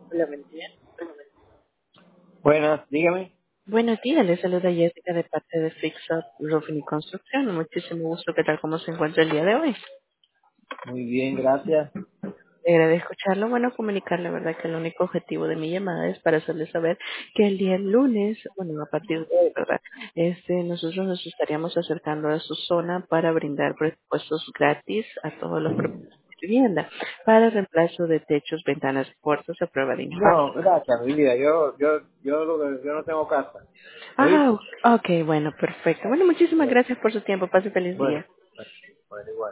Hola, buen día. Buenas, dígame. Buenos días, le saluda Jessica de parte de Fix Up Roofing y Construcción. Muchísimo gusto, ¿qué tal? ¿Cómo se encuentra el día de hoy? Muy bien, gracias. Me agrada escucharlo. Bueno, comunicarle, ¿verdad? Que el único objetivo de mi llamada es para hacerle saber que el día lunes, bueno, a partir de hoy, ¿verdad? Nosotros nos estaríamos acercando a su zona para brindar presupuestos gratis a todos los propietarios de vivienda para reemplazo de techos, ventanas y puertas a prueba de impacto. No, gracias, mi vida. Yo no tengo casa. Ah, ¿Oíste? ok, bueno, perfecto. Bueno, muchísimas Bueno, gracias por su tiempo. Pase feliz bueno, día. bueno, bueno, igual.